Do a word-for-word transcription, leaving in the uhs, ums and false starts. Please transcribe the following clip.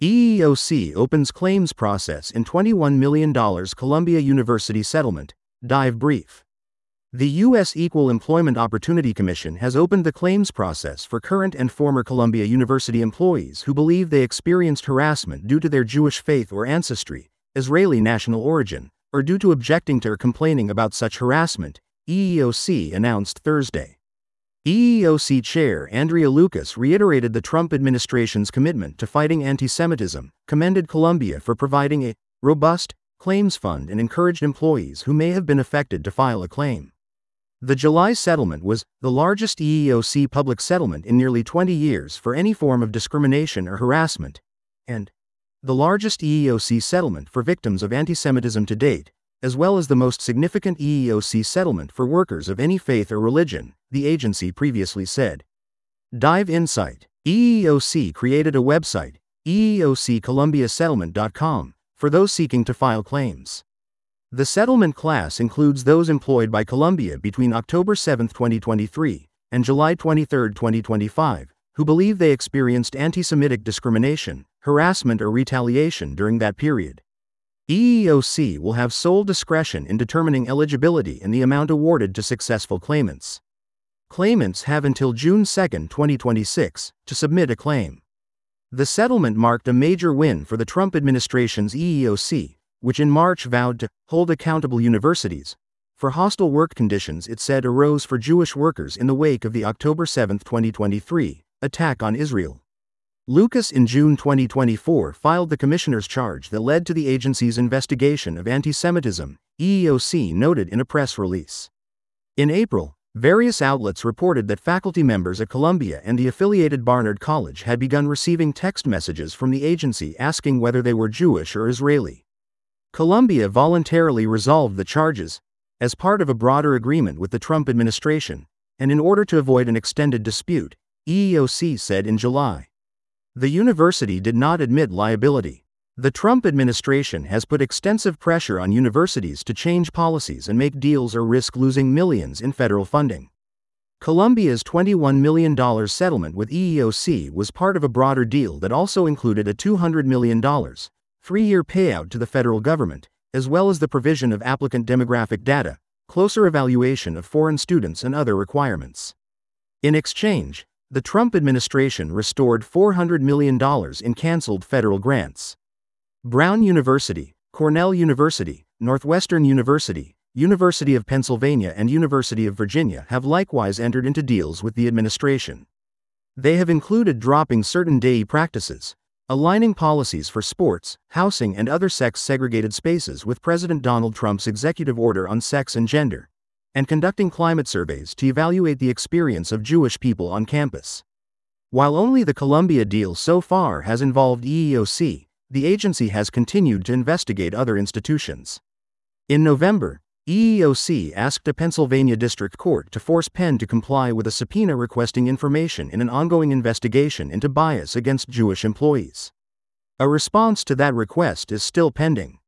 E E O C opens claims process in twenty-one million dollars Columbia University settlement. Dive brief. The U S Equal Employment Opportunity Commission has opened the claims process for current and former Columbia University employees who believe they experienced harassment due to their Jewish faith or ancestry, Israeli national origin, or due to objecting to or complaining about such harassment, E E O C announced Thursday. E E O C Chair Andrea Lucas reiterated the Trump administration's commitment to fighting anti-Semitism, commended Columbia for providing a robust claims fund, and encouraged employees who may have been affected to file a claim. The July settlement was the largest E E O C public settlement in nearly twenty years for any form of discrimination or harassment, and the largest E E O C settlement for victims of anti-Semitism to date, as well as the most significant E E O C settlement for workers of any faith or religion, the agency previously said. Dive Insight. E E O C created a website, E E O C Columbia Settlement dot com, for those seeking to file claims. The settlement class includes those employed by Columbia between October seventh, twenty twenty-three, and July twenty-third, twenty twenty-five, who believe they experienced anti-Semitic discrimination, harassment, or retaliation during that period. E E O C will have sole discretion in determining eligibility and the amount awarded to successful claimants. Claimants have until June second, twenty twenty-six, to submit a claim. The settlement marked a major win for the Trump administration's E E O C, which in March vowed to hold accountable universities for hostile work conditions it said arose for Jewish workers in the wake of the October seventh, twenty twenty-three, attack on Israel. Lucas in June twenty twenty-four filed the commissioner's charge that led to the agency's investigation of anti-Semitism, E E O C noted in a press release. In April, various outlets reported that faculty members at Columbia and the affiliated Barnard College had begun receiving text messages from the agency asking whether they were Jewish or Israeli. Columbia voluntarily resolved the charges as part of a broader agreement with the Trump administration, and in order to avoid an extended dispute, E E O C said in July. The university did not admit liability. The Trump administration has put extensive pressure on universities to change policies and make deals or risk losing millions in federal funding. Columbia's twenty-one million dollars settlement with E E O C was part of a broader deal that also included a two hundred million dollars, three-year payout to the federal government, as well as the provision of applicant demographic data, closer evaluation of foreign students, and other requirements. In exchange, the Trump administration restored four hundred million dollars in canceled federal grants. Brown University, Cornell University, Northwestern University, University of Pennsylvania, and University of Virginia have likewise entered into deals with the administration. They have included dropping certain D E I practices, aligning policies for sports, housing, and other sex-segregated spaces with President Donald Trump's executive order on sex and gender, and conducting climate surveys to evaluate the experience of Jewish people on campus. While only the Columbia deal so far has involved E E O C, the agency has continued to investigate other institutions. In November, E E O C asked a Pennsylvania district court to force Penn to comply with a subpoena requesting information in an ongoing investigation into bias against Jewish employees. A response to that request is still pending.